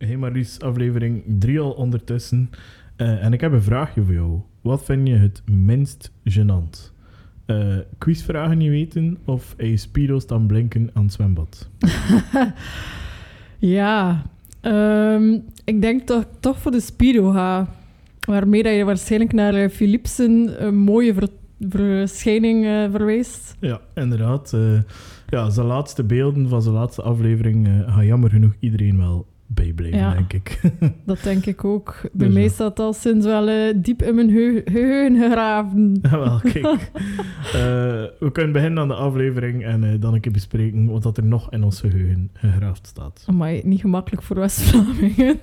Hey Marlies, aflevering 3 al ondertussen. En ik heb een vraagje voor jou. Wat vind je het minst gênant? Quizvragen niet weten of je speedo staan blinken aan het zwembad? Ja, ik denk toch voor de speedo ga. Waarmee dat je waarschijnlijk naar Philipsen een mooie verschijning verwijst. Ja, inderdaad. Zijn laatste beelden van zijn laatste aflevering gaan jammer genoeg iedereen wel bijblijven, denk ik. Dat denk ik ook. Bij mij staat al sinds wel diep in mijn geheugen gegraven. Ja, wel, kijk. We kunnen beginnen aan de aflevering en dan een keer bespreken wat dat er nog in ons geheugen gegraafd staat. Amai, niet gemakkelijk voor West-Vlamingen.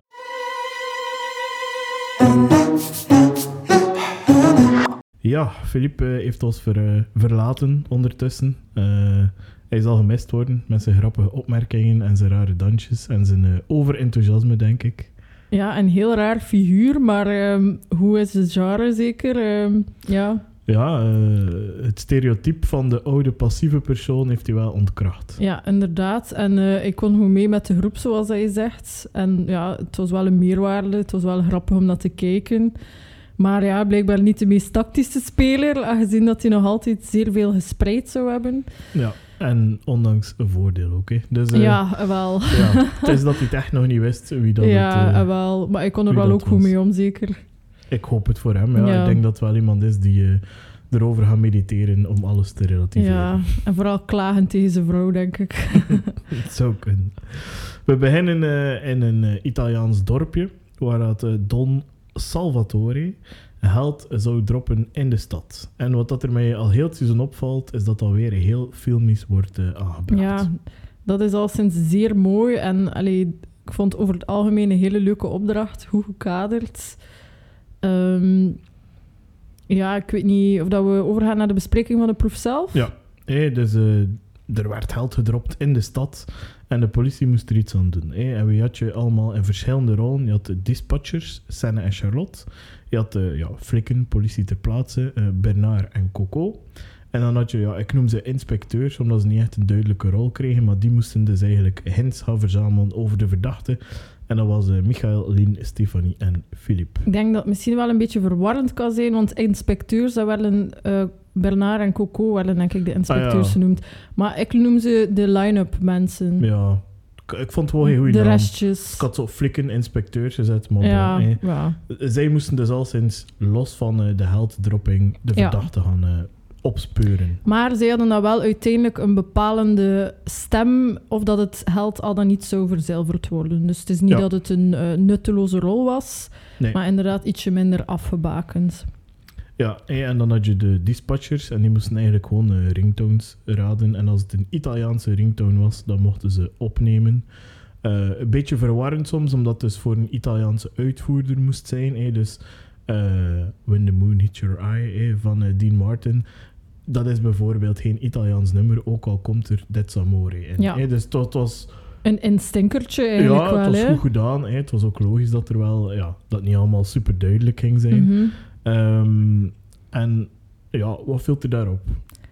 Ja, Philippe heeft ons verlaten ondertussen. Hij zal gemist worden met zijn grappige opmerkingen en zijn rare dansjes en zijn overenthousiasme, denk ik. Ja, een heel raar figuur, maar hoe is het genre zeker? Ja, het stereotype van de oude passieve persoon heeft hij wel ontkracht. Ja, inderdaad. En ik kon gewoon mee met de groep, zoals hij zegt. En ja, het was wel een meerwaarde. Het was wel grappig om naar te kijken. Maar ja, blijkbaar niet de meest tactische speler, aangezien dat hij nog altijd zeer veel gespreid zou hebben. Ja, en ondanks een voordeel ook. Hè. Dus, ja, wel. Ja, het is dat hij het echt nog niet wist wie dat ja, wel. Maar ik kon er wel ook goed mee om, zeker. Ik hoop het voor hem. Ja. Ik denk dat het wel iemand is die erover gaat mediteren om alles te relativeren. Ja, en vooral klagen tegen zijn vrouw, denk ik. Het zou kunnen. We beginnen in een Italiaans dorpje, waar dat Don Salvatore held zou droppen in de stad. En wat dat er mij al heel het seizoen opvalt, is dat alweer heel filmisch wordt aangebracht. Ja, dat is al sinds zeer mooi. En ik vond over het algemeen een hele leuke opdracht, goed gekaderd. Ik weet niet of dat we overgaan naar de bespreking van de proef zelf. Ja, dus er werd geld gedropt in de stad en de politie moest er iets aan doen. En wie had je allemaal in verschillende rollen? Je had de dispatchers, Senne en Charlotte. Je had flikken, politie ter plaatse, Bernard en Coco. En dan had je, ik noem ze inspecteurs, omdat ze niet echt een duidelijke rol kregen, maar die moesten dus eigenlijk hints gaan verzamelen over de verdachte. En dat was Michael, Lien, Stefanie en Philippe. Ik denk dat het misschien wel een beetje verwarrend kan zijn, want inspecteurs, dat werden Bernard en Coco werden denk ik de inspecteurs genoemd. Maar ik noem ze de line-up mensen. Ja, ik vond het wel een goede naam. De restjes. Ik had zo flikken inspecteurs gezet, maar ja. Zij moesten dus al sinds los van de helddropping de verdachte gaan opspeuren. Maar zij hadden dan wel uiteindelijk een bepalende stem of dat het held al dan niet zou verzilverd worden. Dus het is niet dat het een nutteloze rol was, maar inderdaad ietsje minder afgebakend. Ja, en dan had je de dispatchers en die moesten eigenlijk gewoon ringtones raden. En als het een Italiaanse ringtone was, dan mochten ze opnemen. Een beetje verwarrend soms, omdat het dus voor een Italiaanse uitvoerder moest zijn. Dus When the Moon Hits Your Eye van Dean Martin. Dat is bijvoorbeeld geen Italiaans nummer, ook al komt er Det Amore in. Ja. Dus het was... Een stinkertje eigenlijk wel. Ja, het was goed gedaan. Het was ook logisch dat er wel... dat niet allemaal super duidelijk ging zijn. Mm-hmm. En wat viel er daarop?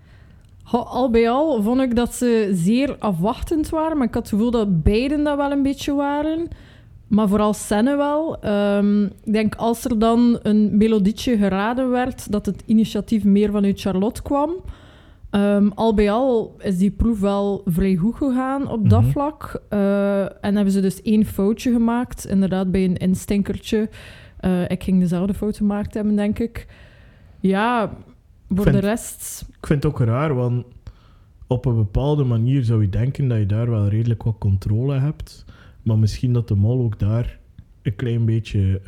Al bij al vond ik dat ze zeer afwachtend waren, maar ik had het gevoel dat beiden dat wel een beetje waren. Maar vooral Senne wel. Ik denk als er dan een melodietje geraden werd, dat het initiatief meer vanuit Charlotte kwam. Al bij al is die proef wel vrij goed gegaan op dat vlak. En hebben ze dus 1 foutje gemaakt, inderdaad bij een instinkertje. Ik ging dezelfde fout gemaakt hebben, denk ik. Ja, de rest... Ik vind het ook raar, want op een bepaalde manier zou je denken dat je daar wel redelijk wat controle hebt. Maar misschien dat de mol ook daar een klein beetje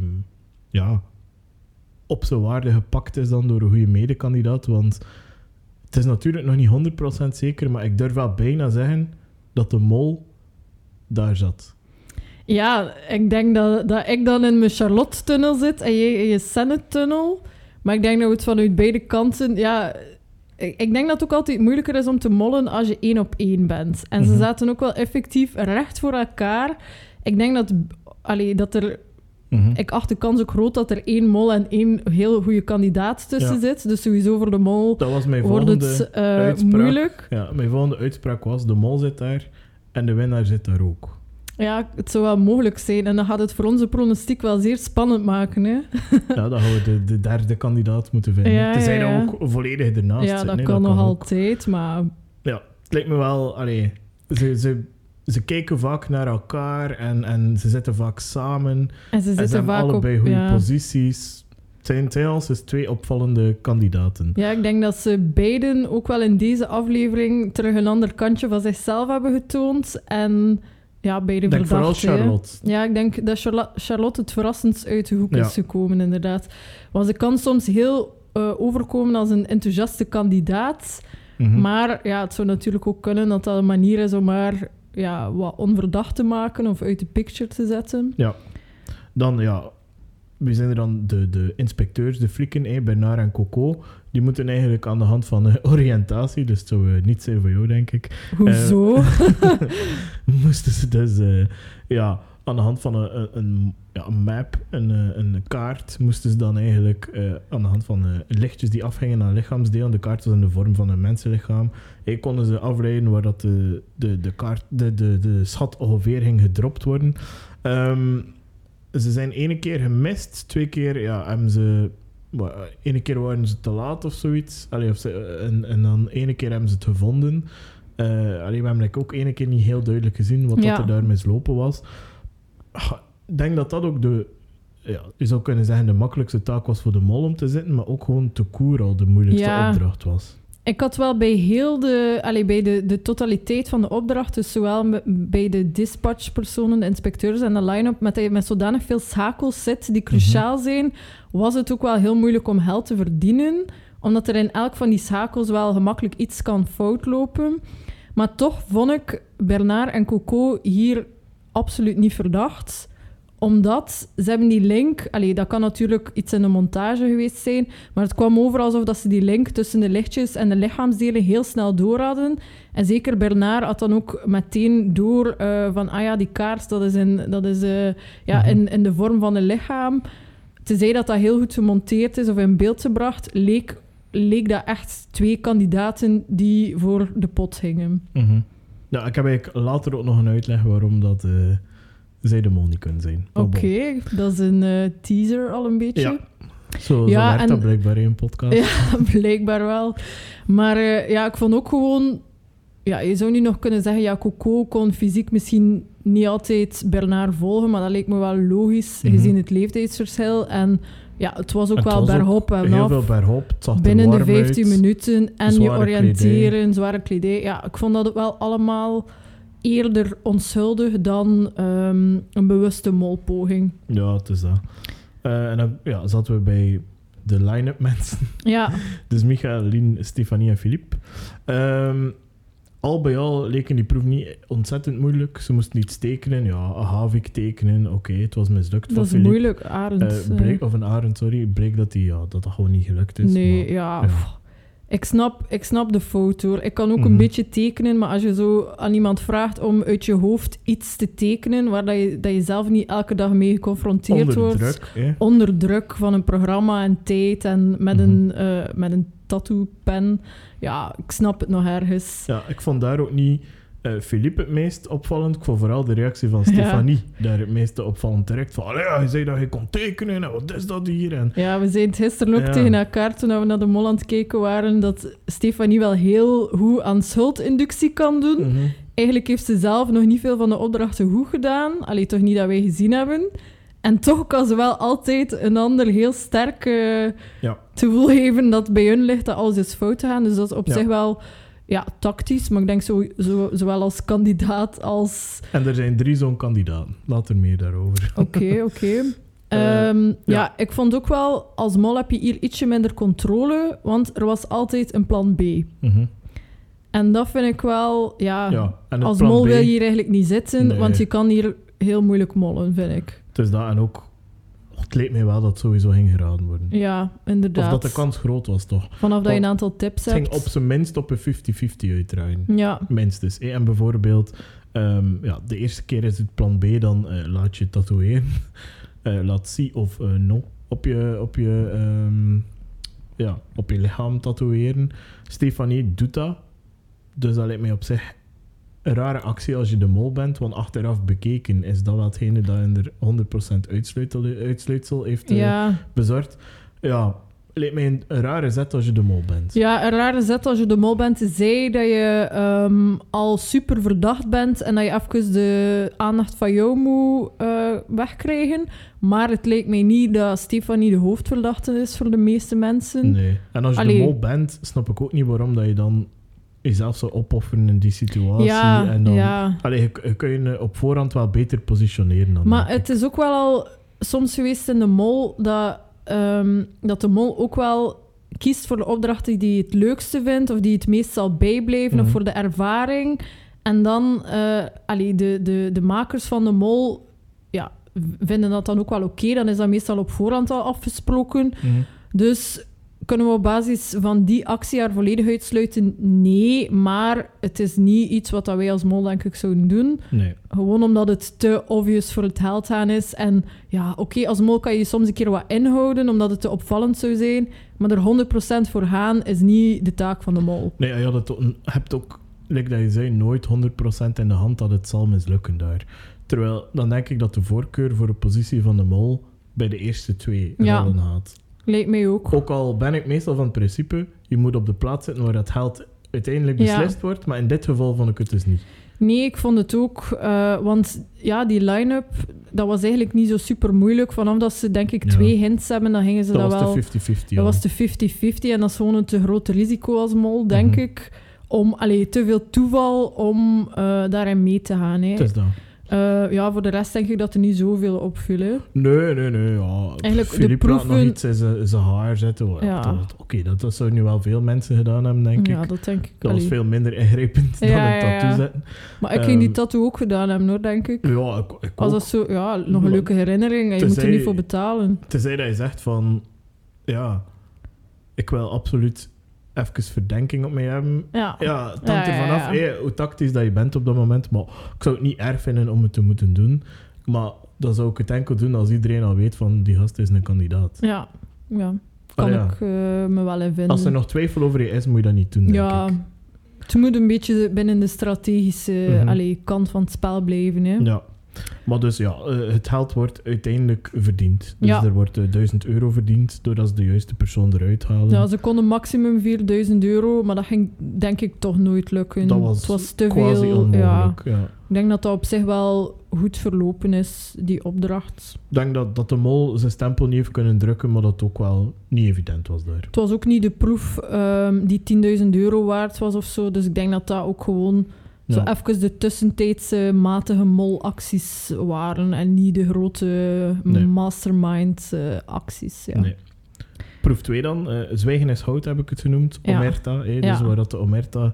op zijn waarde gepakt is dan door een goede medekandidaat. Want het is natuurlijk nog niet 100% zeker, maar ik durf wel bijna zeggen dat de mol daar zat. Ja, ik denk dat ik dan in mijn Charlotte-tunnel zit en jij in je Senne-tunnel. Maar ik denk dat we het vanuit beide kanten... Ja, ik denk dat het ook altijd moeilijker is om te mollen als je 1 op 1 bent. En ze zaten ook wel effectief recht voor elkaar. Ik denk dat er... Ik acht de kans ook groot dat er 1 mol en 1 heel goede kandidaat tussen zit. Dus sowieso voor de mol dat was mijn wordt het uitspraak. moeilijk. Ja, mijn volgende uitspraak was, de mol zit daar en de winnaar zit daar ook. Ja, het zou wel mogelijk zijn. En dan gaat het voor onze pronostiek wel zeer spannend maken. Hè? Ja, dan gaan we de derde kandidaat moeten vinden. Ja, Tenzij ja. dat ook volledig ernaast Ja, zit. dat Nee, kan nog ook. altijd, maar... Ja, het lijkt me wel... Allee, ze kijken vaak naar elkaar en ze zitten vaak samen. En ze En ze zitten hebben vaak op... allebei goede ja. posities. Het zijn al eens 2 opvallende kandidaten. Ja, ik denk dat ze beiden ook wel in deze aflevering terug een ander kantje van zichzelf hebben getoond. En ja, beide Ik denk vooral verdachten. hè. Charlotte. Ja, ik denk dat Charlotte het verrassendst uit de hoek Ja. is gekomen, inderdaad. Want ze kan soms heel overkomen als een enthousiaste kandidaat. Mhm. Maar ja, het zou natuurlijk ook kunnen dat dat een manier is om haar ja, wat onverdacht te maken of uit de picture te zetten. Dan, ja... Wie zijn er dan? De inspecteurs, de flikken, Bernard en Coco. Die moeten eigenlijk aan de hand van oriëntatie, dus het zou niet zijn voor jou, denk ik. Hoezo? Moesten ze dus aan de hand van een map, een kaart, moesten ze dan eigenlijk aan de hand van lichtjes die afhingen aan lichaamsdelen, de kaart was in de vorm van een mensenlichaam, konden ze afleiden waar dat de schat ongeveer ging gedropt worden. Ze zijn 1 keer gemist, 2 keer hebben ze... 1 keer waren ze te laat of zoiets. En dan 1 keer hebben ze het gevonden. We hebben ook 1 keer niet heel duidelijk gezien wat dat er daar mislopen was. Ik denk dat dat ook je zou kunnen zeggen, de makkelijkste taak was voor de mol om te zitten, maar ook gewoon te koer al de moeilijkste opdracht was. Ik had wel bij heel bij de totaliteit van de opdracht, dus zowel bij de dispatchpersonen, de inspecteurs en de line-up, met zodanig veel schakels zit die cruciaal zijn, was het ook wel heel moeilijk om geld te verdienen, omdat er in elk van die schakels wel gemakkelijk iets kan fout lopen. Maar toch vond ik Bernard en Coco hier absoluut niet verdacht, omdat ze hebben die link... dat kan natuurlijk iets in de montage geweest zijn, maar het kwam over alsof dat ze die link tussen de lichtjes en de lichaamsdelen heel snel door hadden. En zeker Bernard had dan ook meteen door van... die kaars, dat is in de vorm van een lichaam. Tenzij dat heel goed gemonteerd is of in beeld gebracht, leek dat echt 2 kandidaten die voor de pot gingen. Mm-hmm. Ja, ik heb eigenlijk later ook nog een uitleg waarom dat... zij de mol niet kunnen zijn. Oké, dat is een teaser al een beetje. Ja, zo werkt dat blijkbaar in een podcast. Ja, blijkbaar wel. Maar ik vond ook gewoon... Ja, je zou nu nog kunnen zeggen, Coco kon fysiek misschien niet altijd Bernard volgen, maar dat leek me wel logisch, gezien het leeftijdsverschil. En ja, het was ook wel bergop en heel af. veel bergop. Het zag binnen er de 15 uit. minuten. En je Zware oriënteren, kledij. zware kledij. Ja, ik vond dat wel allemaal eerder onschuldig dan een bewuste molpoging. Ja, het is dat. En dan zaten we bij de line-up mensen. Ja. Dus Michael, Lien, Stefanie en Philippe. Al bij al leken die proef niet ontzettend moeilijk. Ze moesten iets tekenen. Ja, een havik tekenen. Oké, het was mislukt. Dat is Philippe. moeilijk, Arend. Een arend, sorry. Bleek dat gewoon niet gelukt is. Nee, maar, ja. Ik snap de foto. Ik kan ook een Mhm. beetje tekenen, maar als je zo aan iemand vraagt om uit je hoofd iets te tekenen, waar dat je zelf niet elke dag mee geconfronteerd wordt. Druk, hè? Onder druk van een programma en tijd en met een tattoo-pen. Ja, ik snap het nog ergens. Ja, ik vond daar ook niet Philippe het meest opvallend. Ik vond vooral de reactie van Stefanie daar het meeste opvallend direct. Van, je zei dat je kon tekenen en wat is dat hier? En... Ja, we zeiden het gisteren ook tegen elkaar toen we naar de mol aan het kijken waren, dat Stefanie wel heel goed aan schuldinductie kan doen. Mm-hmm. Eigenlijk heeft ze zelf nog niet veel van de opdrachten goed gedaan. Allee, toch niet dat wij gezien hebben. En toch kan ze wel altijd een ander heel sterk gevoel geven dat bij hun ligt dat alles is fout te gaan. Dus dat is op zich wel tactisch, maar ik denk zowel als kandidaat als... En er zijn 3 zo'n kandidaten. Later meer daarover. Oké. Ik vond ook wel, als mol heb je hier ietsje minder controle, want er was altijd een plan B. Mm-hmm. En dat vind ik wel... en als mol wil je hier eigenlijk niet zitten, want je kan hier heel moeilijk mollen, vind ik. Het is dat, en ook... Het leek mij wel dat het sowieso ging geraden worden. Ja, inderdaad. Of dat de kans groot was, toch? Vanaf dat je een aantal tips hebt. Het ging op zijn minst op een 50-50 uitdraaien. Ja. Minstens. En bijvoorbeeld, de eerste keer is het plan B, dan laat je tatoeëren. Laat si of no op je lichaam tatoeëren. Stefanie doet dat. Dus dat lijkt mij op zich rare actie als je de mol bent, want achteraf bekeken is dat wel hetgene dat je er 100% uitsluitsel heeft bezorgd. Ja, lijkt mij een rare zet als je de mol bent. Ja, een rare zet als je de mol bent. Zij dat je al super verdacht bent en dat je even de aandacht van jou moet wegkrijgen. Maar het lijkt mij niet dat Stefanie de hoofdverdachte is voor de meeste mensen. Nee. En als je de mol bent, snap ik ook niet waarom dat je dan jezelf zou opofferen in die situatie. Ja, en dan, ja. Je kun je op voorhand wel beter positioneren dan. Maar het is ook wel al soms geweest in de mol dat de mol ook wel kiest voor de opdrachten die hij het leukste vindt of die het meest zal bijblijven of voor de ervaring. En dan, de makers van de mol vinden dat dan ook wel oké. Dan is dat meestal op voorhand al afgesproken. Dus kunnen we op basis van die actie haar volledig uitsluiten? Nee, maar het is niet iets wat wij als mol denk ik zouden doen. Nee. Gewoon omdat het te obvious voor het held gaan is. En ja, oké, als mol kan je soms een keer wat inhouden, omdat het te opvallend zou zijn. Maar er 100% voor gaan is niet de taak van de mol. Nee, je hebt ook, like dat je zei, nooit 100% in de hand dat het zal mislukken daar. Terwijl, dan denk ik dat de voorkeur voor de positie van de mol bij de eerste 2 rollen gaat. Lijkt mij ook. Ook al ben ik meestal van het principe, je moet op de plaats zitten waar het held uiteindelijk beslist wordt, maar in dit geval vond ik het dus niet. Nee, ik vond het ook, want ja, die line-up, dat was eigenlijk niet zo super moeilijk. Vanaf dat ze, denk ik, 2 hints hebben, dan gingen ze dat wel... Dat was de 50-50. Dat was de 50-50 en dat is gewoon een te groot risico als mol, denk ik. Om, te veel toeval om daarin mee te gaan. Hè. Het is dat. Voor de rest denk ik dat er niet zoveel opviel. Hè. Nee. Ja. Eigenlijk Philippe de laat nog iets in zijn haar zetten. Ja. Oké, dat zou nu wel veel mensen gedaan hebben, denk ik. Ja, dat denk ik. Dat was veel minder ingrijpend dan een tattoo zetten. Maar ik ging die tattoo ook gedaan hebben, hoor, denk ik. Ja, ik als dat zo, nog een leuke herinnering en je moet er niet voor betalen. Tenzij dat je zegt van... Ja, ik wil absoluut even verdenking op mij hebben. Ja, het hangt er vanaf hoe tactisch dat je bent op dat moment. Maar ik zou het niet erg vinden om het te moeten doen. Maar dan zou ik het enkel doen als iedereen al weet van die gast is een kandidaat. Ja. Kan ik me wel in vinden. Als er nog twijfel over je is, moet je dat niet doen, denk ik. Het moet een beetje binnen de strategische kant van het spel blijven. Hè. Ja. Maar dus het geld wordt uiteindelijk verdiend. Dus er wordt €1.000 verdiend doordat ze de juiste persoon eruit halen. Ja, ze konden maximum €4.000, maar dat ging denk ik toch nooit lukken. Het was te quasi veel. Onmogelijk, ja. Ik denk dat dat op zich wel goed verlopen is, die opdracht. Ik denk dat de mol zijn stempel niet heeft kunnen drukken, maar dat het ook wel niet evident was daar. Het was ook niet de proef die €10.000 waard was of zo, dus ik denk dat dat ook gewoon... Zo even de tussentijdse matige molacties waren en niet de grote mastermind-acties. Ja. Nee. Proef 2 dan. Zwijgen is goud, heb ik het genoemd. Ja. Omerta. Dus waar dat de Omerta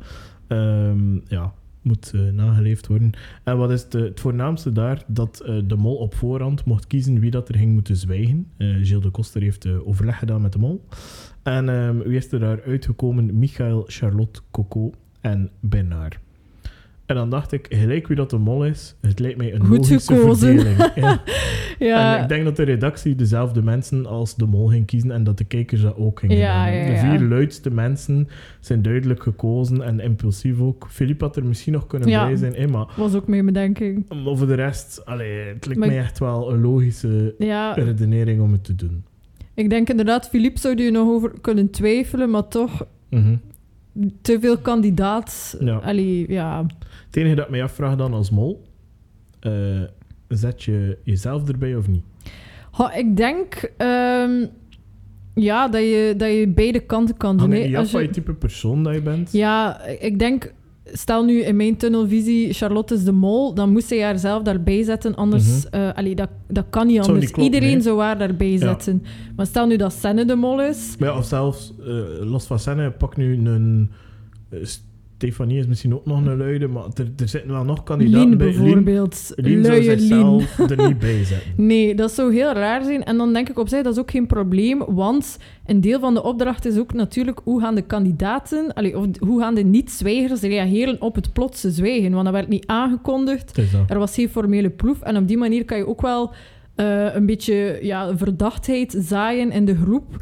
moet nageleefd worden. En wat is het voornaamste daar? Dat de mol op voorhand mocht kiezen wie dat er ging moeten zwijgen. Gilles de Koster heeft overleg gedaan met de mol. En wie is er daar uitgekomen? Michael, Charlotte, Coco en Bernard. En dan dacht ik, gelijk wie dat de mol is, het lijkt mij een goed logische gekozen. verdeling. Ja. En ik denk dat de redactie dezelfde mensen als de mol ging kiezen en dat de kijkers dat ook gingen doen. De 4 luidste mensen zijn duidelijk gekozen en impulsief ook. Philippe had er misschien nog kunnen bij zijn, maar... was ook mijn bedenking. Maar voor de rest, het lijkt mij echt wel een logische redenering om het te doen. Ik denk inderdaad, Philippe zou je nog over kunnen twijfelen, maar toch... Te veel kandidaat. Ja. Het enige dat ik mij afvraag dan als mol, zet je jezelf erbij of niet? Ik denk dat je beide kanten kan doen. Hangt niet af van je type persoon dat je bent? Ja, ik denk... Stel nu in mijn tunnelvisie, Charlotte is de mol, dan moest zij haarzelf daarbij zetten. Anders, dat kan niet anders. Iedereen zou haar daarbij zetten. Maar stel nu dat Senne de mol is... Maar of zelfs, los van Senne, pak nu een... Stefanie is misschien ook nog een luide, maar er zitten wel nog kandidaten Lien bij. bijvoorbeeld. Lien zou zichzelf er niet bij zetten. Nee, dat zou heel raar zijn. En dan denk ik op zich, dat is ook geen probleem, want een deel van de opdracht is ook natuurlijk hoe gaan de kandidaten, of hoe gaan de niet-zwijgers reageren op het plotse zwijgen, want dat werd niet aangekondigd. Er was geen formele proef en op die manier kan je ook wel een beetje verdachtheid zaaien in de groep. Ja.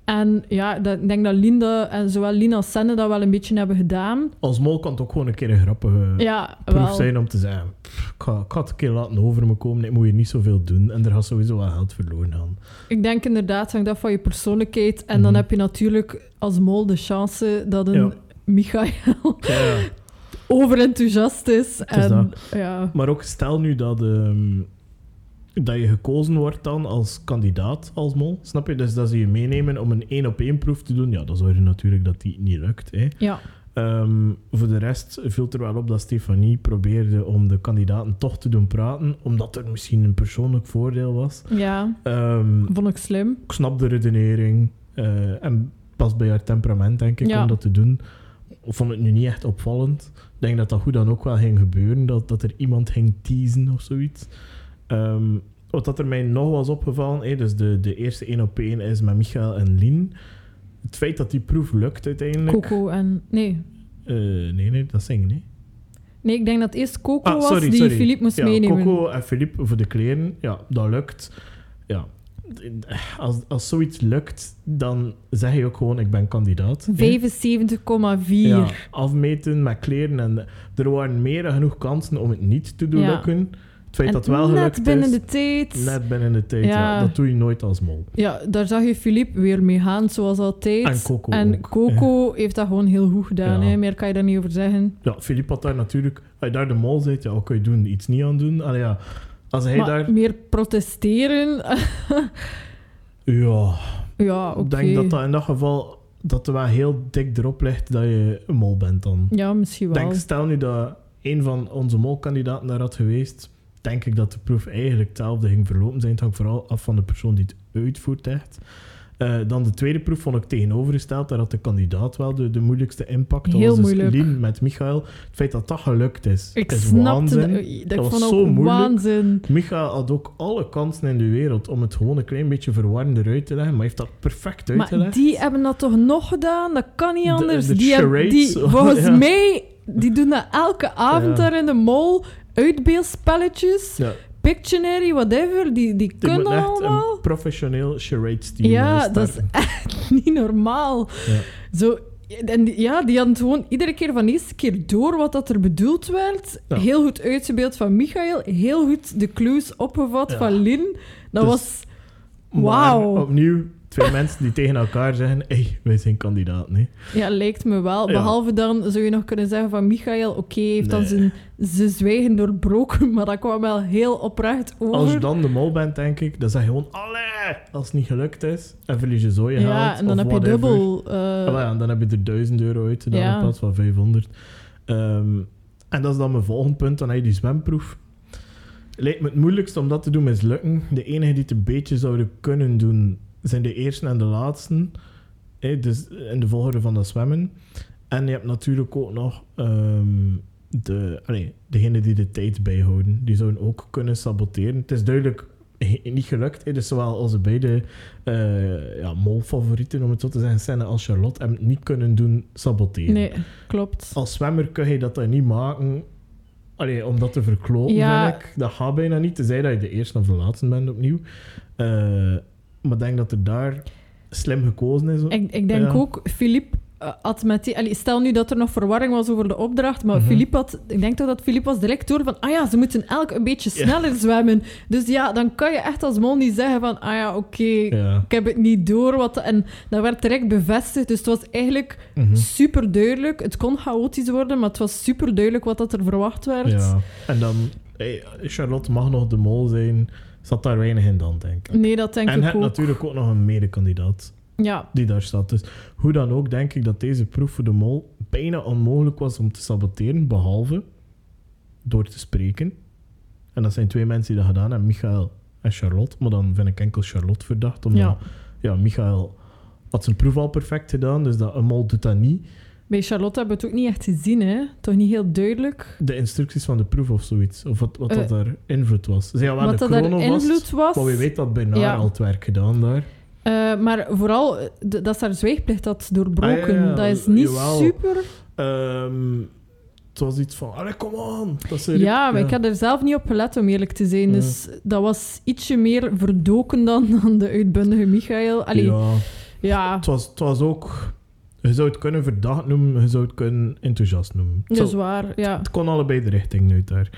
En ja, ik denk dat Linda en zowel Lina als Senne dat wel een beetje hebben gedaan. Als mol kan het ook gewoon een keer een grappige proef zijn om te zeggen... Ik ga het een keer laten over me komen. Ik moet hier niet zoveel doen. En er gaat sowieso wel geld verloren gaan. Ik denk inderdaad, hangt af van je persoonlijkheid. En dan heb je natuurlijk als mol de chance dat een Michael overenthousiast is. Maar ook stel nu dat je gekozen wordt dan als kandidaat als mol. Snap je? Dus dat ze je meenemen om een 1-op-1 proef te doen. Ja, dan zorg je natuurlijk dat die niet lukt. Hè. Ja. Voor de rest viel er wel op dat Stefanie probeerde om de kandidaten toch te doen praten, omdat er misschien een persoonlijk voordeel was. Ja, vond ik slim. Ik snap de redenering en past bij haar temperament, denk ik, om dat te doen. Ik vond het nu niet echt opvallend. Ik denk dat dat goed dan ook wel ging gebeuren, dat er iemand ging teasen of zoiets. Wat er mij nog was opgevallen, dus de eerste 1-op-1 is met Michael en Lien. Het feit dat die proef lukt uiteindelijk... Coco en... Nee. Nee, dat zingen, nee. Nee, ik denk dat het eerst Coco was die Philippe moest meenemen. Coco en Philippe voor de kleren. Ja, dat lukt. Ja. Als zoiets lukt, dan zeg je ook gewoon, ik ben kandidaat. 75,4. Ja, afmeten met kleren. En er waren meer dan genoeg kansen om het niet te doen lukken. Het feit dat het wel gelukt is... Net binnen de tijd. Net binnen de tijd, ja. Dat doe je nooit als mol. Ja, daar zag je Philippe weer mee gaan, zoals altijd. En Coco heeft dat gewoon heel goed gedaan. Hè. Meer kan je daar niet over zeggen. Ja, Philippe had daar natuurlijk... Als je daar de mol zit, wat kan je doen? Iets niet aan doen? Allee, ja. Als hij daar... meer protesteren... Ja, oké. Ik denk dat in dat geval... dat er wel heel dik erop ligt dat je een mol bent dan. Ja, misschien wel. Stel nu dat een van onze molkandidaten daar had geweest... denk ik dat de proef eigenlijk hetzelfde ging verlopen zijn. Het hangt vooral af van de persoon die het uitvoert echt. Dan de tweede proef vond ik tegenovergesteld. Daar had de kandidaat wel de moeilijkste impact. Heel dat was moeilijk. Dus Lien met Michael. Het feit dat dat gelukt is, ik is snapte waanzin. Dat was vond zo ook moeilijk. Waanzin. Michael had ook alle kansen in de wereld om het gewoon een klein beetje verwarrender uit te leggen. Maar heeft dat perfect uitgelegd. Maar die hebben dat toch nog gedaan? Dat kan niet anders. De charades. Volgens mij, die doen dat elke avond daar in de mall. Uitbeeldspelletjes. Ja. Pictionary, whatever, die kunnen allemaal. Echt een professioneel charade-team. Ja, dat is echt niet normaal. Ja. Zo, en die hadden gewoon iedere keer van de eerste keer door wat dat er bedoeld werd. Ja. Heel goed uitgebeeld van Michael. Heel goed de clues opgevat van Lin. Dat was... Wauw. Opnieuw 2 mensen die tegen elkaar zeggen... Hey, wij zijn kandidaat, nee? Ja, lijkt me wel. Behalve dan zou je nog kunnen zeggen van Michael... Oké, heeft dan zijn zwijgen doorbroken, maar dat kwam wel heel oprecht over. Als je dan de mol bent, denk ik, dan zeg je gewoon... Allee! Als het niet gelukt is, en verlies je zo je geld. Ja, en dan heb je dubbel... dan heb je er €1000 uit gedaan in plaats van 500. En dat is dan mijn volgende punt. Dan heb je die zwemproef. Lijkt me het moeilijkste om dat te doen mislukken. De enige die het een beetje zouden kunnen doen... zijn de eerste en de laatste. Dus in de volgorde van dat zwemmen. En je hebt natuurlijk ook nog degene die de tijd bijhouden. Die zouden ook kunnen saboteren. Het is duidelijk niet gelukt. Dus zowel onze beide molfavorieten, om het zo te zeggen, Senne als Charlotte, hebben het niet kunnen doen saboteren. Nee, klopt. Als zwemmer kun je dat niet maken... om dat te verkloten, vind ik. Dat gaat bijna niet. Tenzij dat je de eerste of de laatste bent opnieuw. Maar ik denk dat er daar slim gekozen is. Ik denk ook, Philippe had met die... Stel nu dat er nog verwarring was over de opdracht, maar Philippe had... Ik denk toch dat Philippe was direct door van... ze moeten elk een beetje sneller zwemmen. Dus ja, dan kan je echt als mol niet zeggen van... ik heb het niet door. En dat werd direct bevestigd. Dus het was eigenlijk super duidelijk. Het kon chaotisch worden, maar het was super duidelijk wat dat er verwacht werd. Ja, en dan... Charlotte mag nog de mol zijn... Zat daar weinig in dan, denk ik. Nee, dat denk ik ook. En natuurlijk ook nog een medekandidaat die daar staat. Dus hoe dan ook, denk ik dat deze proef voor de mol bijna onmogelijk was om te saboteren, behalve door te spreken. En dat zijn 2 mensen die dat gedaan hebben, Michael en Charlotte. Maar dan vind ik enkel Charlotte verdacht, omdat Michael had zijn proef al perfect gedaan, dus een mol doet dat niet. Bij Charlotte hebben we het ook niet echt gezien, hè? Toch niet heel duidelijk? De instructies van de proef of zoiets. Of wat dat daar invloed was. Ze zei wel wat de dat er invloed was. Maar wie weet dat Bernard al het werk gedaan daar. Maar vooral dat ze haar zwijgplicht had doorbroken. Dat is niet super... Het was iets van, allee, kom on. Maar ik had er zelf niet op gelet, om eerlijk te zijn. Dus dat was ietsje meer verdoken dan de uitbundige Michael. Ja, Het was ook... Je zou het kunnen verdacht noemen, je zou het kunnen enthousiast noemen. dat is waar. Ja. Het kon allebei de richting uit daar.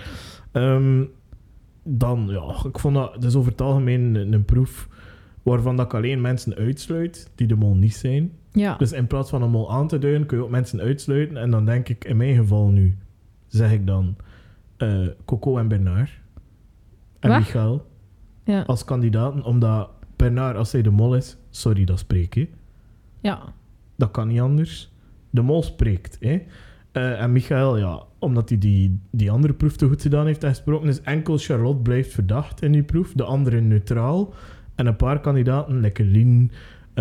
Dan, ja, ik vond dat dus over het algemeen een proef waarvan dat ik alleen mensen uitsluit die de mol niet zijn. Ja. Dus in plaats van een mol aan te duiden, kun je ook mensen uitsluiten. En dan denk ik, in mijn geval nu, zeg ik dan Coco en Bernard. En Wat? Michael Ja. als kandidaten. Omdat Bernard, als hij de mol is, sorry, dat spreek je. Ja. Dat kan niet anders. De mol spreekt. Hè? En Michael, ja, omdat hij die andere proef te goed gedaan heeft gesproken, is enkel Charlotte blijft verdacht in die proef. De andere neutraal. En een paar kandidaten, lekker Lien,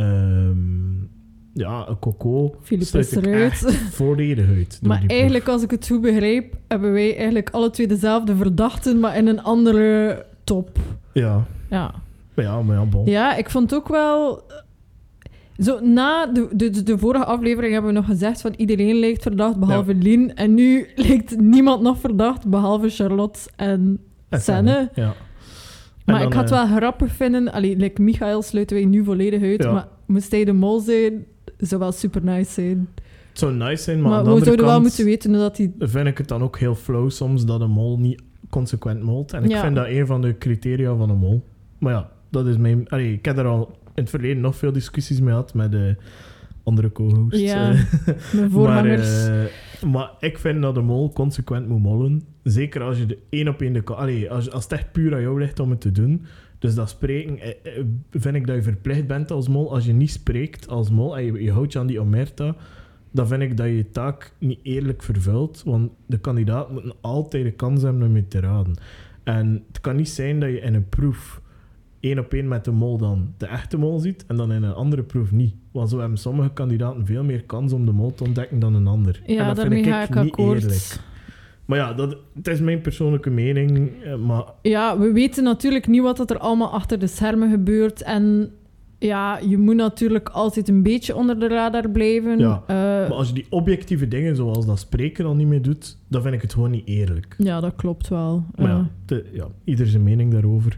ja, Coco, Philippe sluit is ik eruit. echt volledig uit. door Maar die proef. eigenlijk, als ik het goed begrijp, hebben wij eigenlijk alle twee dezelfde verdachten, maar in een andere top. Ja, Ja. maar ja, bon. Ja, ik vond ook wel... Zo, na de vorige aflevering hebben we nog gezegd van iedereen lijkt verdacht, behalve Lien. En nu lijkt niemand nog verdacht, behalve Charlotte en Senne. Ja. Maar En ik dan, had het wel grappig vinden... Allee, like Michael sluiten wij nu volledig uit, Ja. maar moest hij de mol zijn, zou wel super nice zijn. Het zou nice zijn, maar, Maar aan de we andere zouden wel kant moeten weten dat hij... vind ik het dan ook heel flow soms dat een mol niet consequent molt. En ik Ja. vind dat een van de criteria van een mol. Maar ja, dat is mijn... Allee, ik heb er al in het verleden nog veel discussies mee gehad met de andere co-hosts. Ja, mijn voorgangers. Maar ik vind dat de mol consequent moet mollen. Zeker als je de één op één... Als het echt puur aan jou ligt om het te doen. Dus dat spreken, vind ik dat je verplicht bent als mol. Als je niet spreekt als mol en je houdt je aan die omerta, dan vind ik dat je je taak niet eerlijk vervult. Want de kandidaat moet altijd de kans hebben om je te raden. En het kan niet zijn dat je in een proef één op één met de mol dan de echte mol ziet en dan in een andere proef niet. Want zo hebben sommige kandidaten veel meer kans om de mol te ontdekken dan een ander. En Ja, dat daarmee vind ga ik ik niet akkoord. eerlijk. Maar ja, het is mijn persoonlijke mening. Maar Ja, we weten natuurlijk niet wat er allemaal achter de schermen gebeurt. En ja, je moet natuurlijk altijd een beetje onder de radar blijven. Ja, maar als je die objectieve dingen, zoals dat spreken, al niet meer doet, dan vind ik het gewoon niet eerlijk. Ja, dat klopt wel. Maar ja, ieder zijn mening daarover.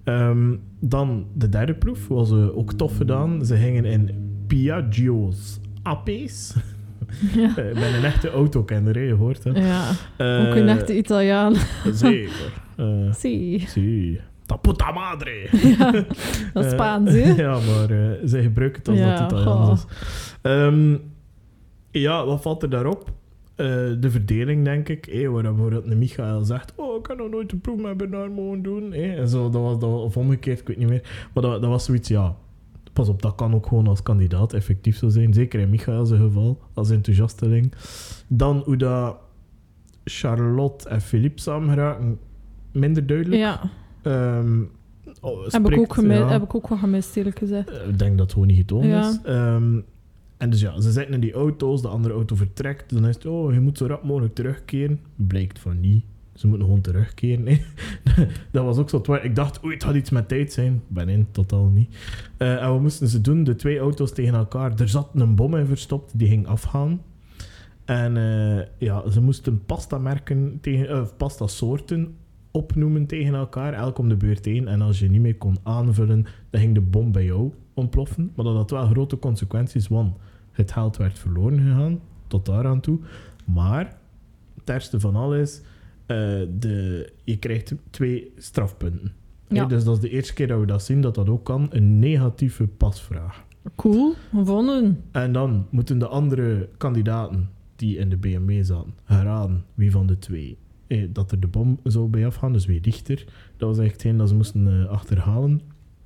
Dan de derde proef was ook tof gedaan. Ze gingen in Piaggio's Apes. Ja. Ik ben een echte autokenner, hè, je hoort het. Ja, ook een echte Italiaan. Zeker. Zie. Zie. Ta puta madre. Ja, dat is Spaans, hè? Ja, maar zij gebruiken het als Ja, dat Italiaans is. Ja, wat valt er daarop? De verdeling, denk ik. Waar bijvoorbeeld een Michael zegt, ik kan nog nooit een proef met Bernard mogen doen. En zo, dat was, of omgekeerd, ik weet niet meer. Maar dat was zoiets, ja... Pas op, dat kan ook gewoon als kandidaat effectief zo zijn. Zeker in Michael's geval, als enthousiasteling. Dan hoe dat Charlotte en Philippe samen geraken, minder duidelijk. Ja, Heb heb ik ook wel gemist, eerlijk gezegd. Ik denk dat het gewoon niet getoond Ja. is. En dus ja, ze zitten in die auto's, de andere auto vertrekt. Dan is het, je moet zo rap mogelijk terugkeren. Blijkt van niet. Ze moeten gewoon terugkeren. Hè. Dat was ook zo. Ik dacht, het had iets met tijd zijn. Totaal niet. En wat moesten ze doen? De twee auto's tegen elkaar. Er zat een bom in verstopt, die ging afgaan. En ze moesten pasta soorten opnoemen tegen elkaar, elk om de beurt één. En als je niet meer kon aanvullen, dan ging de bom bij jou ontploffen. Maar dat had wel grote consequenties, want het geld werd verloren gegaan, tot daaraan toe. Maar het ergste van alles, je krijgt 2 strafpunten. Ja. Dus dat is de eerste keer dat we dat zien, dat dat ook kan. Een negatieve pasvraag. Cool, gevonden. En dan moeten de andere kandidaten die in de BMW zaten raden wie van de 2 dat er de bom zou bij afgaan, dus wie dichter. Dat was echt hetgeen dat ze moesten achterhalen.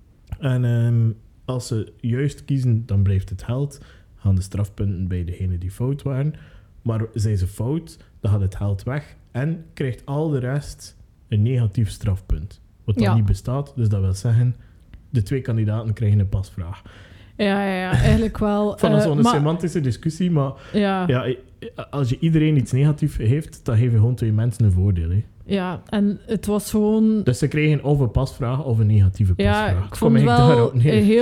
En als ze juist kiezen, dan blijft het geld. Gaan de strafpunten bij degene die fout waren. Maar zijn ze fout, dan gaat het geld weg. En krijgt al de rest een negatief strafpunt. Wat dan niet bestaat. Dus dat wil zeggen, de 2 kandidaten krijgen een pasvraag. Ja, eigenlijk wel. Van zo'n semantische discussie, maar ja, als je iedereen iets negatiefs heeft, dan geef je gewoon 2 mensen een voordeel. Hè. Ja, en het was gewoon... Dus ze kregen of een pasvraag of een negatieve pasvraag. Ja, ik vond het wel een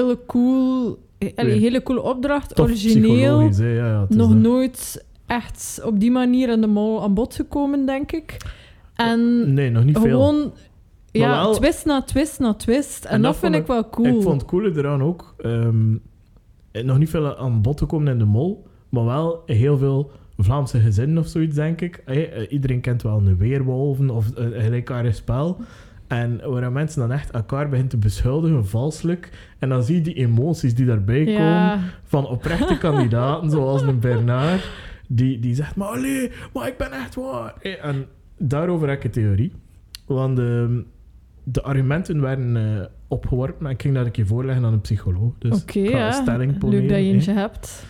hele coole opdracht. Tof, origineel. Ja, nog nooit echt op die manier in de mol aan bod gekomen, denk ik. En nee, nog niet gewoon... veel. Ja, wel, twist na twist na twist. En dat vind ik wel cool. Ik vond het coole eraan ook... nog niet veel aan bod gekomen in de mol, maar wel heel veel Vlaamse gezinnen of zoiets, denk ik. Iedereen kent wel een weerwolven of een gelijkaardig spel. En waar mensen dan echt elkaar beginnen te beschuldigen, valselijk. En dan zie je die emoties die daarbij komen van oprechte kandidaten, zoals een Bernard, die zegt, maar allee, maar ik ben echt waar. En daarover heb ik een theorie. Want de argumenten werden opgeworpen, maar ik ging dat een keer voorleggen aan een psycholoog. Dus ik ga een stelling poneren. Leuk dat je eentje hebt.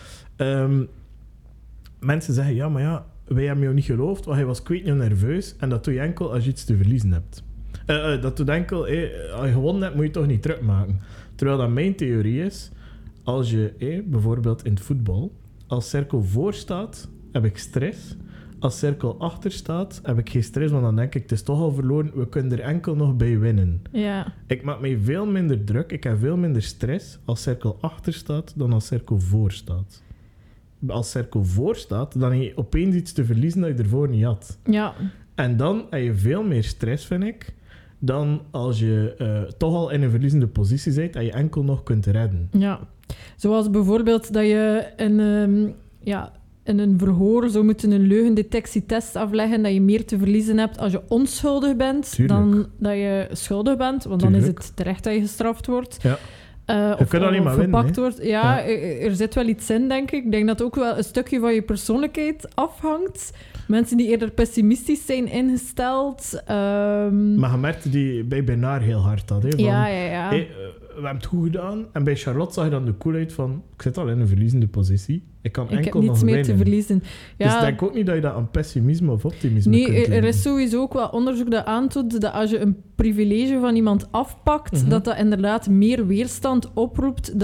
Mensen zeggen, ja, maar ja, wij hebben jou niet geloofd, want hij was kwijt niet nerveus. En dat doe je enkel als je iets te verliezen hebt. Dat doet enkel, als je gewonnen hebt, moet je het toch niet terugmaken. Terwijl dat mijn theorie is, als je bijvoorbeeld in het voetbal, als cirkel voor staat, heb ik stress. Als cirkel achter staat, heb ik geen stress, want dan denk ik, het is toch al verloren, we kunnen er enkel nog bij winnen. Ja. Ik maak mij veel minder druk, ik heb veel minder stress als cirkel achter staat dan als cirkel voor staat. Als cirkel voor staat, dan heb je opeens iets te verliezen dat je ervoor niet had. Ja. En dan heb je veel meer stress, vind ik, dan als je toch al in een verliezende positie bent en je enkel nog kunt redden. Ja. Zoals bijvoorbeeld dat je in een verhoor zou moeten een leugendetectietest afleggen, dat je meer te verliezen hebt als je onschuldig bent dan dat je schuldig bent, want dan is het terecht dat je gestraft wordt. Ja. Je kunt alleen maar gepakt winnen, wordt. Ja, er zit wel iets in, denk ik. Ik denk dat ook wel een stukje van je persoonlijkheid afhangt. Mensen die eerder pessimistisch zijn ingesteld. Maar je merkte die bij Bernard heel hard dat. Van, ja. We hebben het goed gedaan. En bij Charlotte zag je dan de coolheid van, ik zit al in een verliezende positie. Ik kan enkel heb nog niets meer winnen. te verliezen. Ja. Dus ik denk ook niet dat je dat aan pessimisme of optimisme kunt Nee, er doen. is sowieso ook wel onderzoek dat aantoont dat als je een privilege van iemand afpakt, dat inderdaad meer weerstand oproept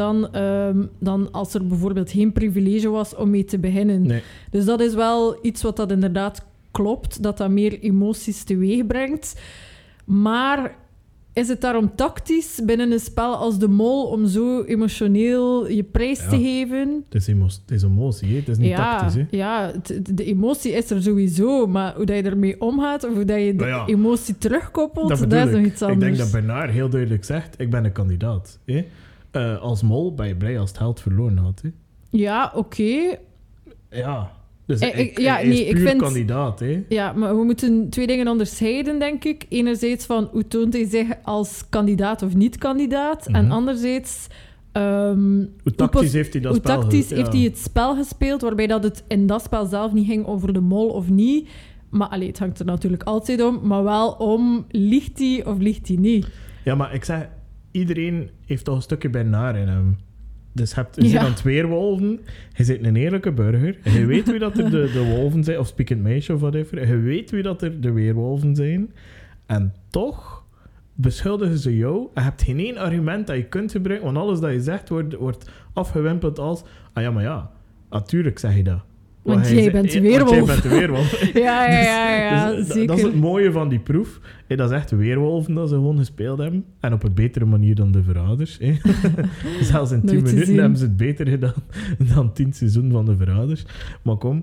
dan als er bijvoorbeeld geen privilege was om mee te beginnen. Nee. Dus dat is wel iets wat dat inderdaad klopt, dat meer emoties teweeg brengt. Maar is het daarom tactisch binnen een spel als De Mol om zo emotioneel je prijs te geven? Het is emotie, hè? Het is niet tactisch. Hè? Ja, de emotie is er sowieso, maar hoe dat je ermee omgaat of hoe dat je de emotie terugkoppelt, dat is nog iets anders. Ik denk dat Bernard heel duidelijk zegt, ik ben een kandidaat. Hè? Als mol ben je blij als het held verloren had. Hè? Ja, oké. Ja, dus hij is puur kandidaat. Hè? Ja, maar we moeten twee dingen onderscheiden, denk ik. Enerzijds van hoe toont hij zich als kandidaat of niet-kandidaat. En anderzijds... hoe tactisch heeft hij dat spel gespeeld? Hoe tactisch heeft hij het spel gespeeld, waarbij dat het in dat spel zelf niet ging over de mol of niet. Maar het hangt er natuurlijk altijd om. Maar wel om, liegt hij of liegt hij niet? Ja, maar ik zeg, iedereen heeft toch een stukje Bernard in hem. Dus je zit aan het weerwolven, je zit een eerlijke burger, je weet wie dat er de wolven zijn, of Spiekend Meisje of whatever, je weet wie dat er de weerwolven zijn, en toch beschuldigen ze jou, en je hebt geen één argument dat je kunt gebruiken, want alles dat je zegt wordt afgewimpeld als, maar ja, natuurlijk zeg je dat. Want jij bent de weerwolf. Want jij bent de weerwolf. ja, dus, zeker. Dat is het mooie van die proef. Dat is echt de weerwolven dat ze gewoon gespeeld hebben. En op een betere manier dan de verraders. Zelfs in 10 minuten hebben ze het beter gedaan dan 10 seizoenen van de verraders. Maar kom.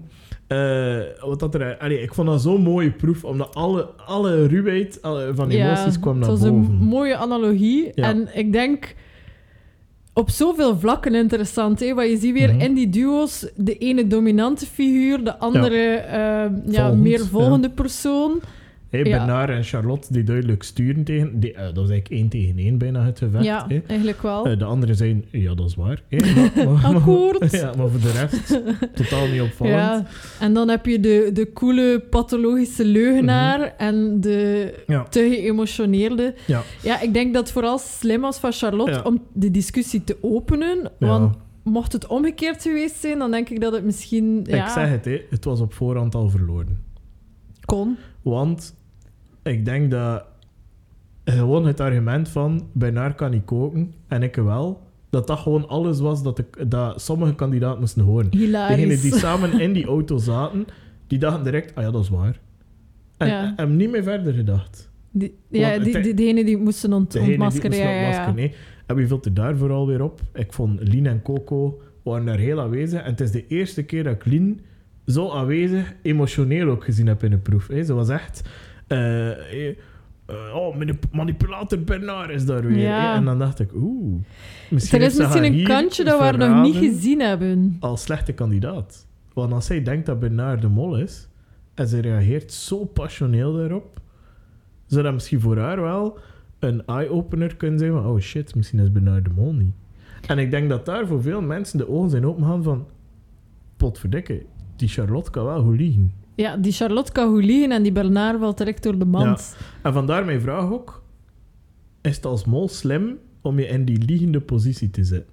Ik vond dat zo'n mooie proef, omdat alle ruwheid van emoties kwam naar boven. Het was een mooie analogie. Ja. En ik denk... Op zoveel vlakken interessant, hè? Want je ziet weer in die duo's de ene dominante figuur, de andere meer volgende persoon. Bernard en Charlotte die duidelijk sturen tegen... dat was eigenlijk 1 tegen 1 bijna het gevecht. Ja, eigenlijk wel. De anderen zijn... Ja, dat is waar. Akkoord. Maar voor de rest totaal niet opvallend. Ja. En dan heb je de coole, pathologische leugenaar en de te geëmotioneerde. Ja, ik denk dat het vooral slim was van Charlotte om de discussie te openen. Want mocht het omgekeerd geweest zijn, dan denk ik dat het misschien... Ik zeg het, het was op voorhand al verloren. Kon. Want ik denk dat gewoon het argument van Bernard kan niet koken en ik wel, dat gewoon alles was dat sommige kandidaten moesten horen. Hilarisch. Degenen die samen in die auto zaten, die dachten direct, dat is waar. En hebben niet meer verder gedacht. Degenen die moesten ontmaskeren. Nee. En wie vult er daar vooral weer op? Ik vond Lien en Coco waren daar heel aanwezig en het is de eerste keer dat ik Lien zo aanwezig, emotioneel ook gezien heb in de proef. Ze was echt... manipulator Bernard is daar weer. Ja. En dan dacht ik, Er misschien is heeft ze misschien haar een hier kantje dat we haar nog niet verraden gezien hebben. als slechte kandidaat. Want als zij denkt dat Bernard de mol is, en ze reageert zo passioneel daarop, zou dat misschien voor haar wel een eye-opener kunnen zijn van, oh shit, misschien is Bernard de mol niet. En ik denk dat daar voor veel mensen de ogen zijn opengegaan van, potverdikke, die Charlotte kan wel goed liegen. Ja, die Charlotte kan goed liegen en die Bernard valt direct door de mand. En vandaar mijn vraag ook, is het als mol slim om je in die liegende positie te zetten?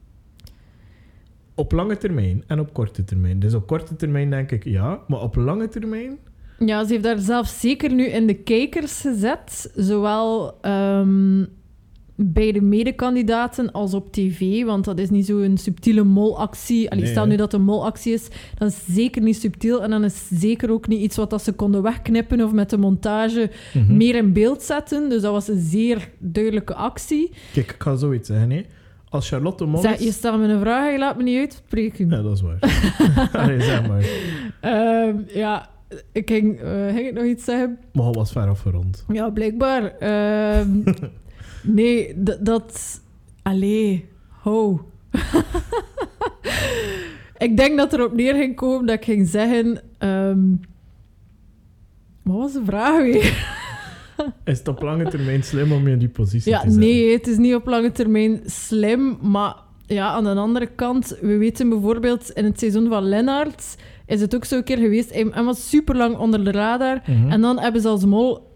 Op lange termijn en op korte termijn. Dus op korte termijn denk ik ja, maar op lange termijn... Ja, ze heeft daar zelf zeker nu in de kijkers gezet. Zowel bij de medekandidaten als op tv. Want dat is niet zo'n subtiele molactie. Nee, stel hè. nu dat het een molactie is, dan is het zeker niet subtiel. En dan is het zeker ook niet iets wat dat ze konden wegknippen of met de montage meer in beeld zetten. Dus dat was een zeer duidelijke actie. Kijk, ik ga zoiets zeggen. Hè. Als Charlotte de mol Zeg, is... je stelt me een vraag en je laat me niet uitspreken. Ja, dat is waar. Allee, zeg maar. Ja, ging ik nog iets zeggen? Maar het was ver afgerond. Ja, blijkbaar. Nee, dat... Allee, ho. Ik denk dat er op neer ging komen dat ik ging zeggen... Wat was de vraag weer? Is het op lange termijn slim om je in die positie Ja, te zetten? nee, het is niet op lange termijn slim, maar ja, aan de andere kant, we weten bijvoorbeeld in het seizoen van Lennart is het ook zo een keer geweest, hij was super lang onder de radar en dan hebben ze als mol,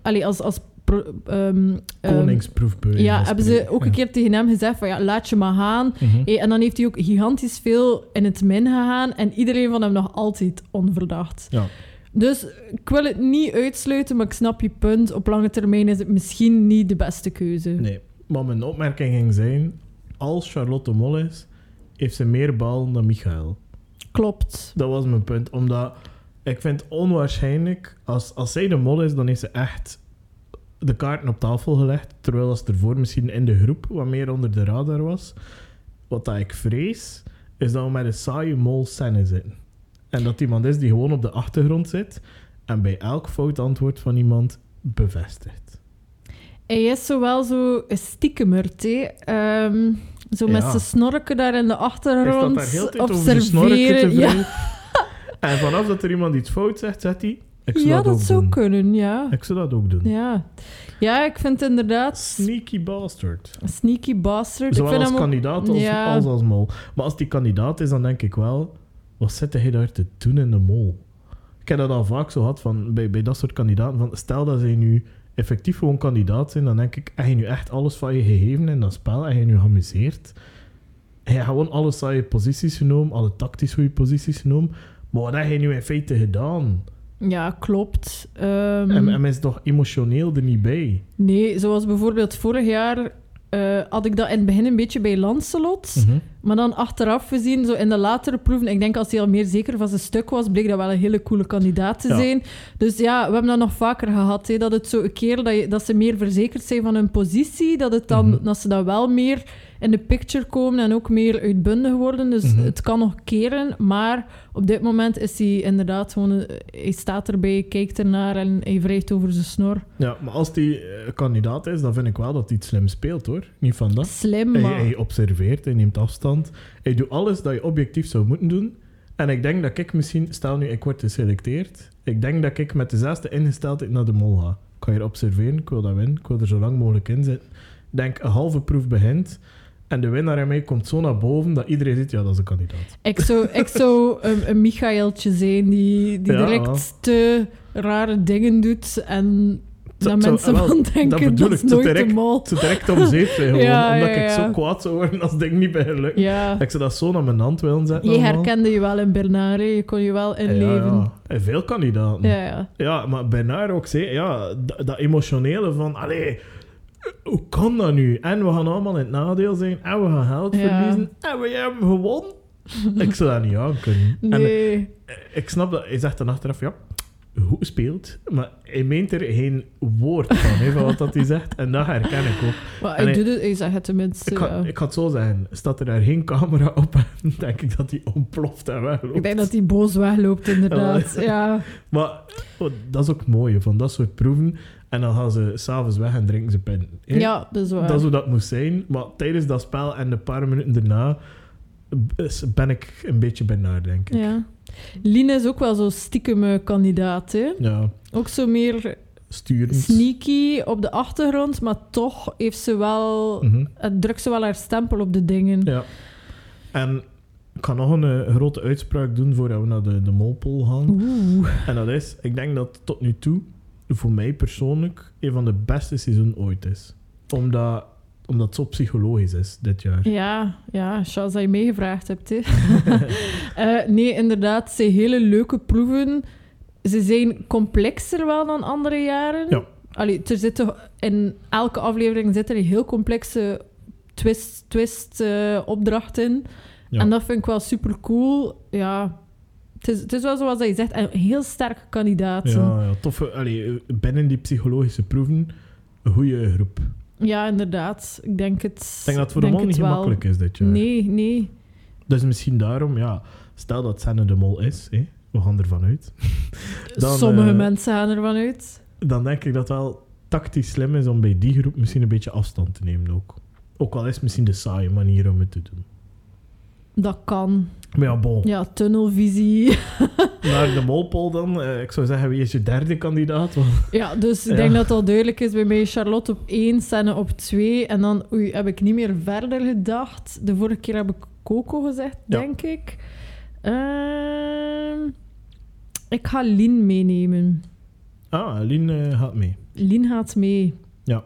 Koningsproefbeuren. ja, hebben ze ook een keer tegen hem gezegd van ja, laat je maar gaan. En dan heeft hij ook gigantisch veel in het min gegaan en iedereen van hem nog altijd onverdacht. Ja. Dus ik wil het niet uitsluiten, maar ik snap je punt. Op lange termijn is het misschien niet de beste keuze. Nee, maar mijn opmerking ging zijn, als Charlotte de mol is, heeft ze meer bal dan Michael. Klopt. Dat was mijn punt, omdat ik vind het onwaarschijnlijk, als zij de mol is, dan heeft ze echt de kaarten op tafel gelegd, terwijl als ervoor misschien in de groep wat meer onder de radar was. Wat dat ik vrees, is dat we met een saaie mol scène zitten. En dat iemand is die gewoon op de achtergrond zit en bij elk fout antwoord van iemand bevestigt. Hij is zowel zo een stiekemert, hè. Zo met Ja. zijn snorken daar in de Hij achtergrond staat daar heel de tijd over zijn snorken te observeren. Ja, wrijven. En vanaf dat er iemand iets fout zegt, zegt hij, ik zou ja dat dat ook zou doen. kunnen, ja. Ik zou dat ook doen. Ja, ik vind het inderdaad Sneaky bastard. een sneaky bastard. Zowel ik vind als hem ook- kandidaat Ja. als mol. Maar als die kandidaat is, dan denk ik wel, wat zit hij daar te doen in de mol? Ik heb dat al vaak zo gehad van, bij dat soort kandidaten. Van, stel dat zij nu effectief gewoon kandidaat zijn, dan denk ik, heb je nu echt alles van je gegeven in dat spel? Heb je nu geamuseerd? Heb je gewoon alle saaie posities genomen, alle tactisch goede posities genomen? Maar wat heb je nu in feite gedaan? Ja, klopt. En men is toch emotioneel er niet bij? Nee, zoals bijvoorbeeld vorig jaar had ik dat in het begin een beetje bij Lancelot. Maar dan achteraf gezien, zo in de latere proeven, ik denk als hij al meer zeker van zijn stuk was, bleek dat wel een hele coole kandidaat te Ja. zijn. Dus ja, we hebben dat nog vaker gehad. Hè, dat het zo een keer dat ze meer verzekerd zijn van hun positie, dat, het dan, dat ze dan wel meer in de picture komen en ook meer uitbundig worden. Dus het kan nog keren, maar op dit moment is hij inderdaad gewoon... Hij staat erbij, kijkt ernaar en hij wrijft over zijn snor. Ja, maar als die kandidaat is, dan vind ik wel dat hij het slim speelt, hoor. Niet van dat. Slim, Hij, maar... hij observeert, hij neemt afstand. Hij doet alles dat je objectief zou moeten doen. En ik denk dat ik misschien... Stel nu, ik word geselecteerd. Ik denk dat ik met dezelfde ingesteldheid naar de mol ga. Ik ga hier observeren, ik wil dat winnen. Ik wil er zo lang mogelijk in zitten. Ik denk, een halve proef begint. En de winnaar in mij komt zo naar boven dat iedereen ziet, ja, dat is een kandidaat. Ik zou een Michaeltje zijn die Ja, direct te rare dingen doet en dat Zo- mensen wel, van dat denken bedoel dat ik, is te nooit direct- de mol. Zo direct om zeep zijn gewoon, Ja, omdat ja, ik zo ja. kwaad zou worden als het ding niet bij lukt. Ja. Ik zou dat zo naar mijn hand willen zetten. Je allemaal. herkende je wel in Bernard, hè. Je kon je wel inleven. Ja. En veel kandidaten. Ja. Ja, maar Bernard ook zei, ja, dat emotionele van, allee, hoe kan dat nu? En we gaan allemaal in het nadeel zijn, en we gaan geld Ja. verliezen, en we hebben gewonnen. Ik zou dat niet aankunnen. Nee. En ik snap dat, hij zegt dan achteraf, ja, goed gespeeld, maar hij meent er geen woord van, hè, van wat dat hij zegt. En dat herken ik ook. Maar En hij doet het, hij zegt het tenminste. Ik ga het zo zeggen, staat er daar geen camera op, dan denk ik dat hij ontploft en wegloopt. Ik denk dat hij boos wegloopt, inderdaad. Ja. Maar dat is ook mooi, van dat soort proeven. En dan gaan ze s'avonds weg en drinken ze pint. Ja, dat is waar. Dat is hoe dat moest zijn. Maar tijdens dat spel en een paar minuten daarna ben ik een beetje benaar, denk ik. Ja. Lien is ook wel zo'n stiekem kandidaat, hè? Ja, Ook zo meer sturend. sneaky op de achtergrond, maar toch heeft ze wel... Mhm. drukt ze wel haar stempel op de dingen. Ja. En ik ga nog een grote uitspraak doen voordat we naar de molpool gaan. Oeh. En dat is, ik denk dat tot nu toe, voor mij persoonlijk, een van de beste seizoenen ooit is. Omdat het zo psychologisch is, dit jaar. Ja, Charles, dat je meegevraagd hebt. Hè. Nee, inderdaad, het zijn hele leuke proeven. Ze zijn complexer wel dan andere jaren. Ja. Allee, in elke aflevering zit er een heel complexe twist opdracht in. Ja. En dat vind ik wel super cool. Ja, het is wel zoals je zegt, een heel sterke kandidaat. Ja, toffe. Binnen die psychologische proeven, een goede groep. Ja, inderdaad. Ik denk het. Ik denk dat het voor de mol niet gemakkelijk is dit jaar. Nee. Dus misschien daarom, ja, stel dat Senne de mol is, hè, we gaan ervan uit. Dan, Sommige mensen gaan ervan uit. Dan denk ik dat het wel tactisch slim is om bij die groep misschien een beetje afstand te nemen ook. Ook al is het misschien de saaie manier om het te doen. Dat kan. Maar ja, bon. Ja, tunnelvisie. Naar de molpool dan. Ik zou zeggen, wie is je derde kandidaat? Want... Ja, dus ik denk dat het al duidelijk is. Bij mij Charlotte op 1, Senne op 2. En dan heb ik niet meer verder gedacht. De vorige keer heb ik Coco gezegd, denk ik. Ik ga Lien meenemen. Ah, Lien gaat mee. Lien gaat mee. Ja.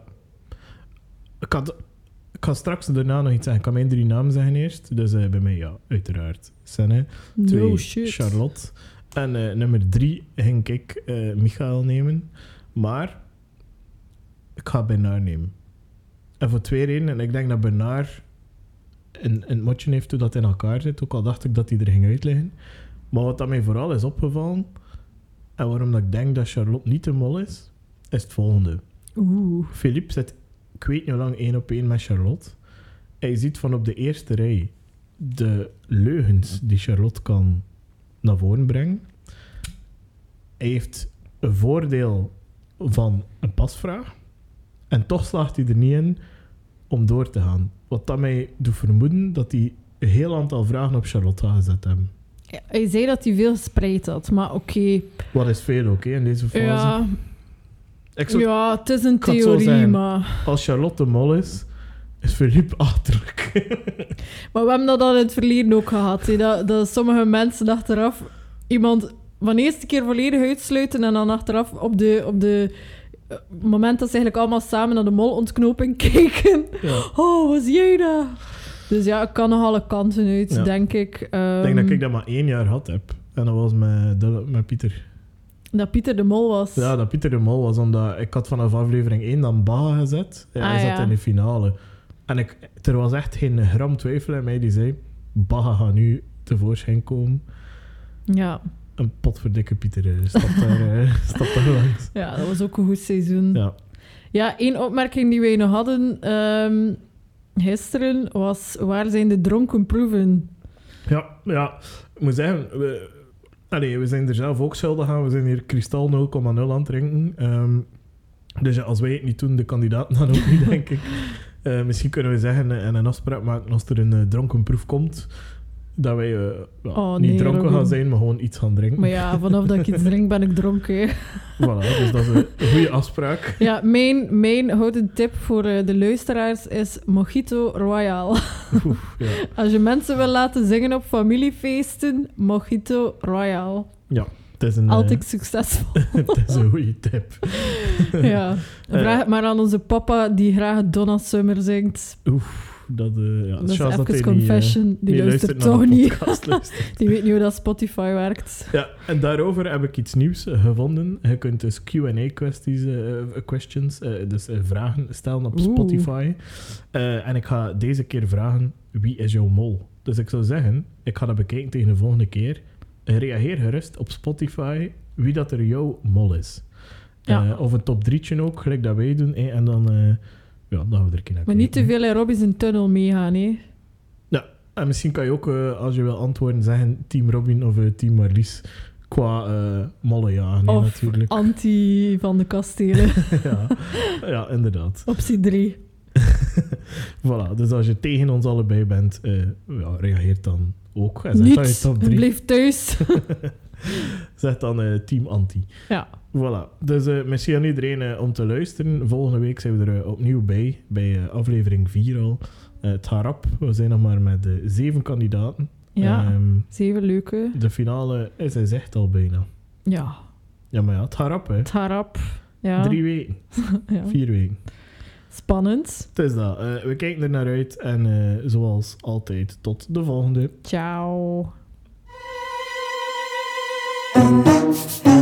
Ik ga straks daarna nog iets zeggen. Ik kan mijn 3 namen zeggen eerst. Dus bij mij, ja, uiteraard. Senne. 2, No shit. Charlotte. En nummer 3 ging ik Michael nemen. Maar ik ga Bernard nemen. En voor 2 redenen. En ik denk dat Bernard een motje heeft hoe dat in elkaar zit. Ook al dacht ik dat hij er ging uitleggen. Maar wat dat mij vooral is opgevallen, en waarom dat ik denk dat Charlotte niet de mol is het volgende. Philippe zit, ik weet niet hoe lang, 1-op-1 met Charlotte. Hij ziet van op de eerste rij de leugens die Charlotte kan naar voren brengen. Hij heeft een voordeel van een pasvraag. En toch slaagt hij er niet in om door te gaan. Wat dat mij doet vermoeden dat hij een heel aantal vragen op Charlotte gaat gezet hebben. Ja, hij zei dat hij veel gespreid had, maar oké. Wat is veel ook, in deze fase? Ja, Ja, het is een ik ga het zo theorie, zeggen. maar... Als Charlotte de mol is Philippe achterlijk. Maar we hebben dat al in het verleden ook gehad. Hè. Dat sommige mensen achteraf iemand van de eerste keer volledig uitsluiten en dan achteraf op de moment dat ze eigenlijk allemaal samen naar de molontknoping kijken. Ja. Oh, wat zie jij dat? Dus ja, ik kan nog alle kanten uit, Ja. denk ik. Ik denk dat ik dat maar 1 jaar had heb. En dat was met Pieter. Dat Pieter de Mol was. Ja, dat Pieter de Mol was, omdat ik had vanaf aflevering 1 dan Baga gezet. Ja, hij zat in de finale. En er was echt geen gram twijfel in mij die zei, Baga gaat nu tevoorschijn komen. Ja. Een potverdikke Pieter stapt daar langs. Ja, dat was ook een goed seizoen. Ja. Ja, 1 opmerking die wij nog hadden gisteren was, waar zijn de dronken proeven? Ja, ik moet zeggen, we zijn er zelf ook schuldig aan. We zijn hier kristal 0,0 aan het drinken. Dus ja, als wij het niet doen, de kandidaat dan ook niet, denk ik. Misschien kunnen we zeggen en een afspraak maken als er een dronkenproef komt, dat wij niet dronken Robin. gaan zijn, maar gewoon iets gaan drinken. Maar ja, vanaf dat ik iets drink, ben ik dronken. Voilà, dus dat is een goede afspraak. Ja, mijn houten tip voor de luisteraars is Mojito Royal. Ja. Als je mensen wil laten zingen op familiefeesten, Mojito Royal. Ja, het is een... Altijd succesvol. het is een goede tip. Ja, vraag het maar aan onze papa die graag Donna Summer zingt. Dat Dat is chance even hij confession. Die luistert naar toch de niet. podcast luistert. Die weet niet hoe dat Spotify werkt. Ja, en daarover heb ik iets nieuws gevonden. Je kunt dus Q&A-questions, dus vragen stellen op Spotify. En ik ga deze keer vragen, wie is jouw mol? Dus ik zou zeggen, ik ga dat bekijken tegen de volgende keer. Reageer gerust op Spotify wie dat er jouw mol is. Ja. Of een top 3'tje ook, gelijk dat wij doen. En dan gaan we er een keer naar Maar niet te kijken. veel in Robin's tunnel meegaan, hè. Ja, en misschien kan je ook, als je wil antwoorden, zeggen Team Robin of Team Marlies. Ik Qua malle jagen, Of natuurlijk. anti van de kastelen. ja, inderdaad. Optie 3. Voilà, dus als je tegen ons allebei bent, reageert dan ook. En zeg dan je Niet, top 3. blijf thuis. Zeg dan team anti. Ja. Voilà. Dus merci aan iedereen om te luisteren. Volgende week zijn we er opnieuw bij aflevering 4 al. Het gaat rap. We zijn nog maar met 7 kandidaten. Ja, 7 leuke. De finale is echt al bijna. Ja. Ja, maar ja, het gaat rap, hè. Het gaat rap. Ja. 3 weken. Ja. 4 weken. Spannend. Het is dat. We kijken er naar uit. En zoals altijd, tot de volgende. Ciao.